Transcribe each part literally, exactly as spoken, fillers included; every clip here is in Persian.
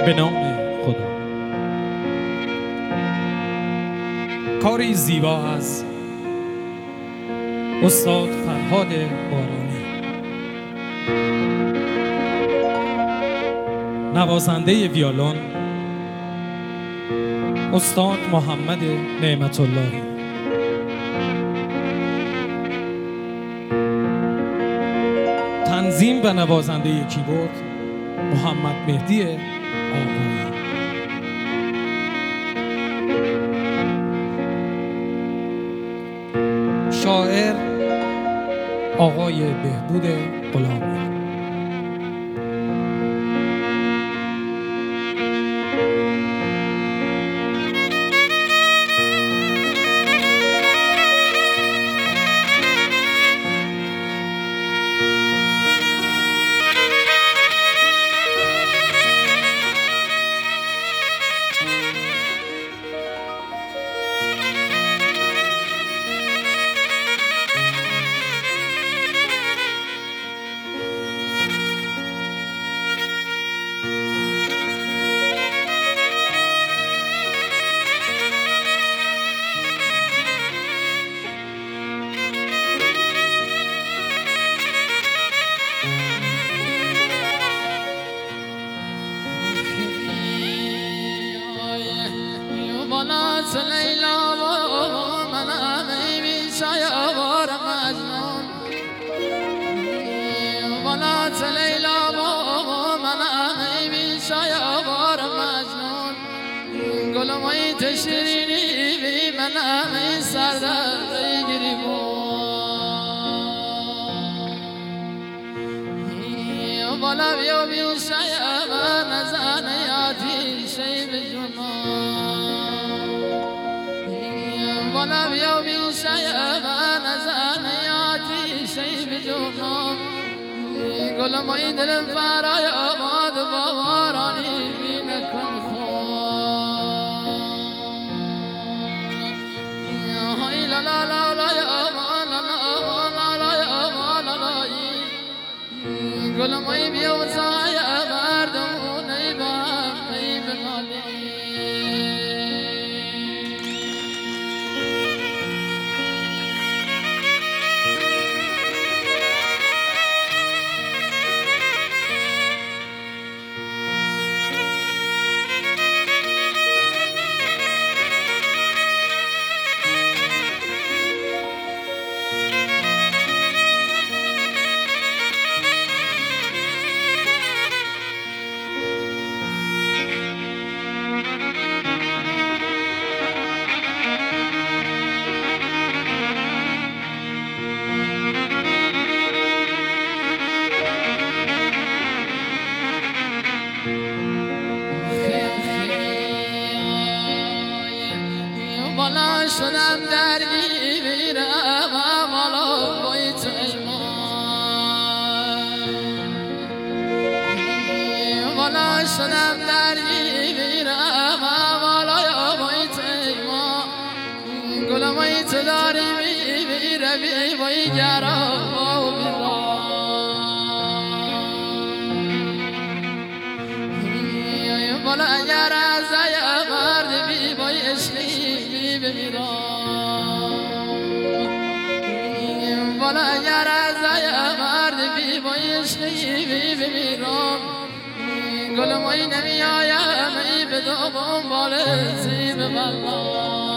به نام خدا. کاری زیبا از استاد فرهاد بارانی، نوازنده ویولون استاد محمد نعمت اللهی، تنظیم و نوازنده کیبورد محمد مهدی آقایی، شاعر آقای بهبود غلامی. لیلا و منم بی شایوار مجنون، ولات لیلا و منم بی شایوار مجنون، گلمای تشرینی بی منم سردر گریبون، ولا بیو بی شایوار نزان یادی شیب جنون، ولا بيوم شيئا نزانياتي شيء بجنون، قل ما يدرم فارا يا ماد بواراني بينكم خون، يا هاي لا لا لا لا يا ما لا لا لا يا ما لا لا، قل ما يبيو زايا بردون يبام يبنالي. والا شدم درگیرم والا بای تو ایمان، والا شدم درگیرم والا بای تو ایمان، گلمای تو داری میره بی بای گرام و بیرام، والا اگر از مرد بی بای عشقی بمیرم، والا اگر از مرد بی بای عشقی بمیرم، گلمای نمی آیم ای به دوم بال زیب بلام.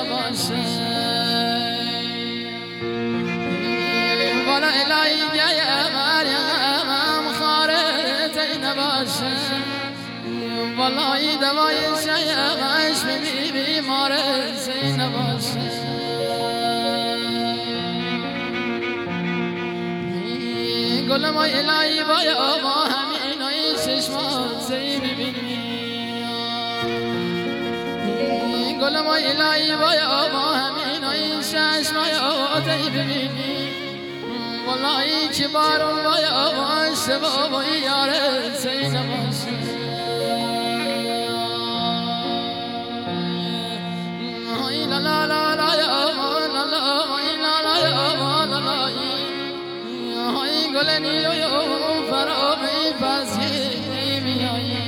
نباشه والا الهی گه مریم خارت نباشه والای دوای شیعش بی بیمار سی نباشه گلم های الهی بایا با همین های چشمات سی ببینی گلم های الهی بایا با همین های چشمات ببینی والله که بارون بایا باشه بابای یاره سی نباشه لا لا لا لا یا لا لا لا لا یا لا لا های گلنی یا فرابی پسی میایی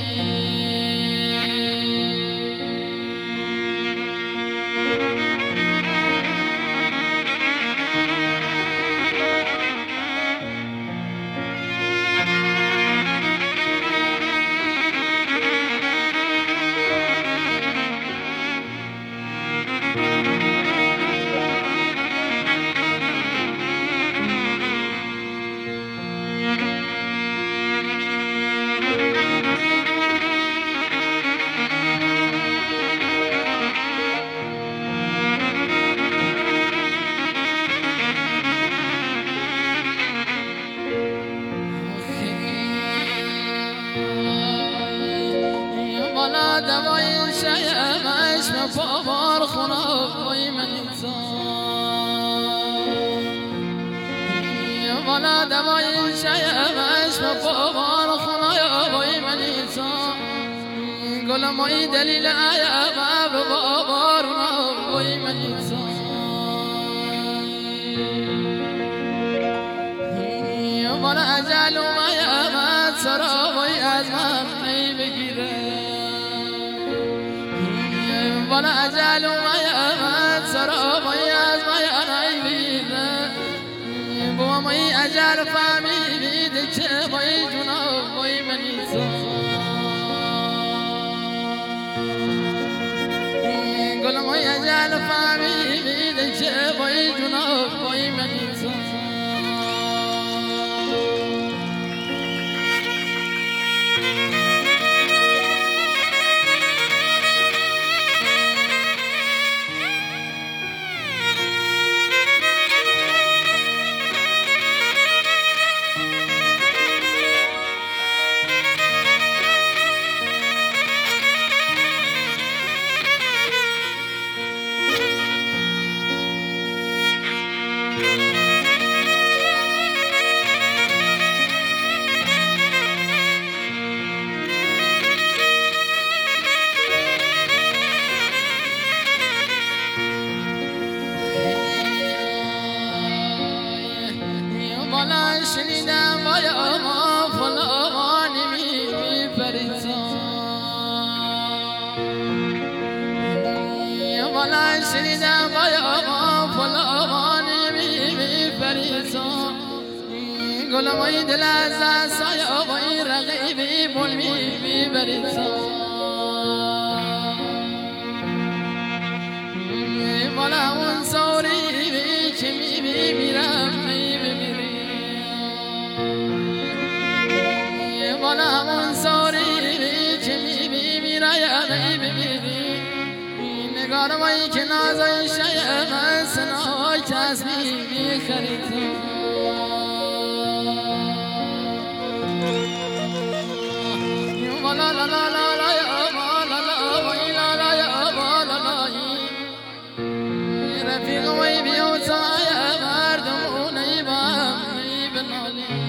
دوای شیعش و پاوار خنای من انسان والا دوای شیعش و پاوار خنای من انسان گلم های دلیل عیب و بابار نای من انسان والا اجل و میامد سرابای از من نی بگیره والا اجل و میامد سرابای از من نی بگیره با مای اجل فهمیده که بای جناب بای من انسان گلم های اجل فهمیده که بای جناب بای من انسان شنیدم بایا ما فلانی می پریزان والا شنیدم بایا ما فلانی می پریزان گلم های دل از سایا بای رقیبی بول می پریزان والا اون سوری که می میرم می بمیری والا همون ساری که می بی میرایم ای بمیری نگارمایی که نازای شایم از سنای تصمیمی خرید والا لا لا لا لا یا والا لا وی لا لا یا والا لا رفیق وی بیوتای مردمون ای با هم ای بنالی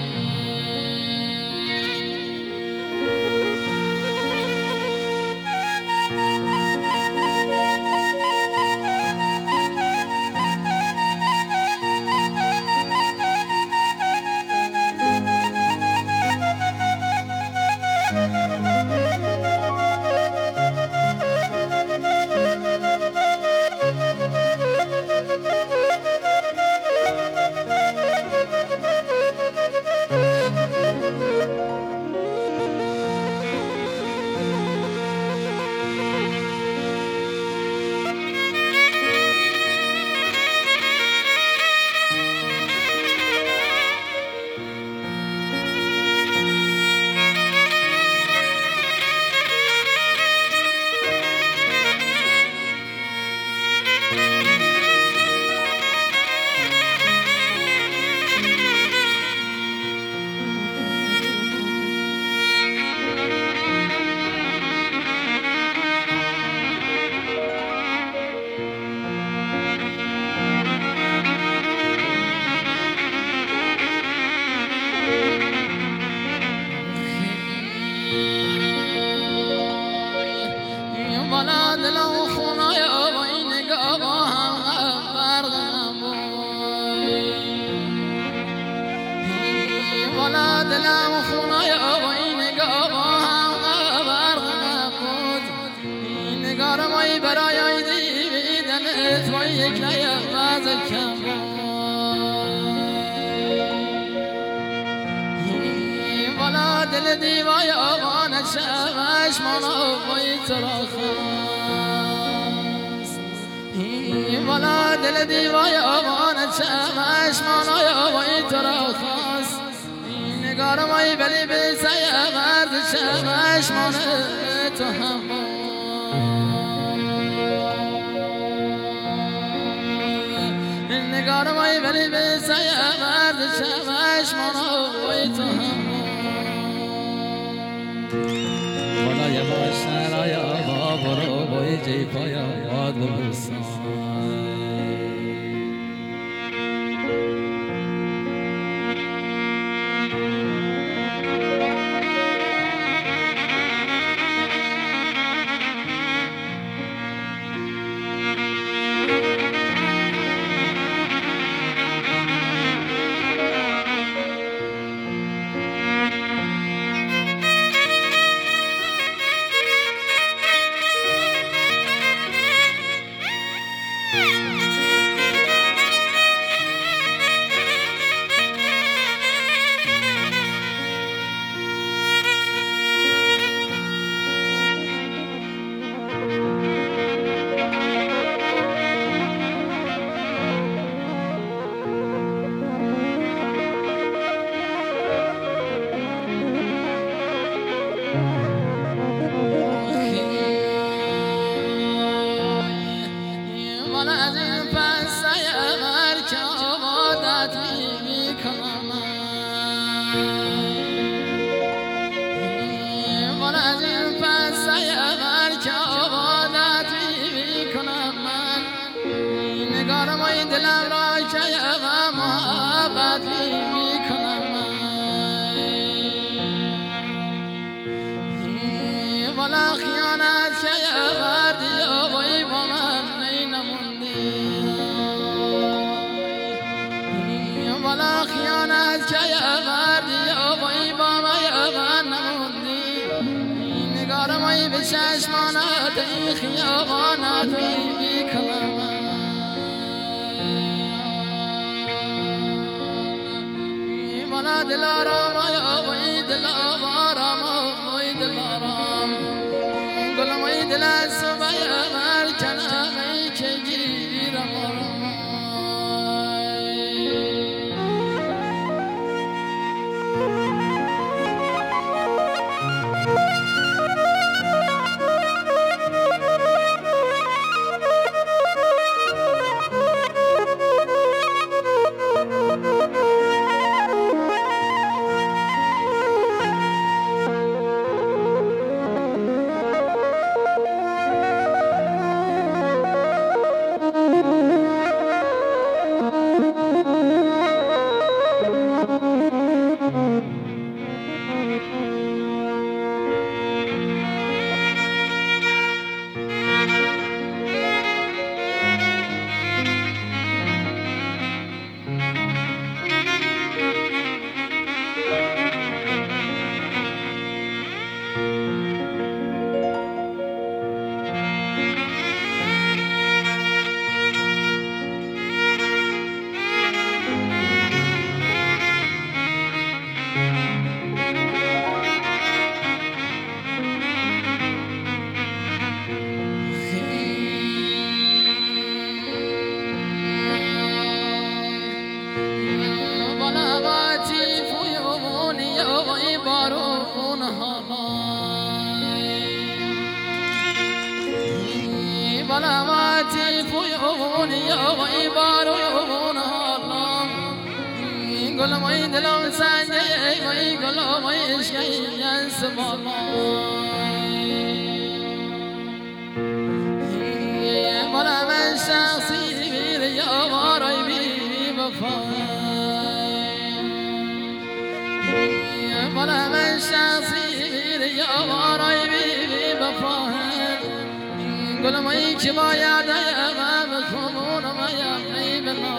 توی یک نیاز کم والا دل دیوای آوان چشم مانا وای ترا خواست والا دل دیوای آوان چشم مانا وای ترا خواست نگارم ای بلی بیسای مرد چشم مانا تو هم نگارم ای بلی بیسای مرد چشم مانا وای تو هم والا یواش نرایا با برو بای جی پایا یاد برسان نگارم ای دلم را که محبت میکنم والا خیانت که کردی وای با من نموندی والا خیانت که کردی وای با من نموندی نگارم ای به چشمانت ای خیانت میکنم والا دلارام آیا وای دلارام وای دلارام گلم وای دل صبح مر کنم ای که گیرم بلاماتي فيوني يا ويبارو يومون الله قل ما يدلو سانجي ما يقولو ما يشكي ينسب الله بلا من شخصي بير يا وراي بي بفاي بلا من شخصي بير يا وراي بي بفاي قل ما يجمع يا دايما بخمون ما يحيي بالله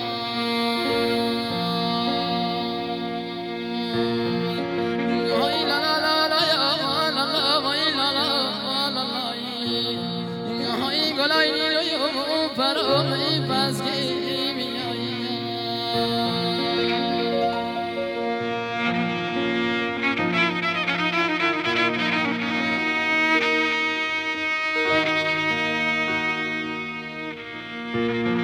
لا لا لا لا يا لا لا لا لا لا لا يا هاي قل اي فرامه پس که میایی Thank you.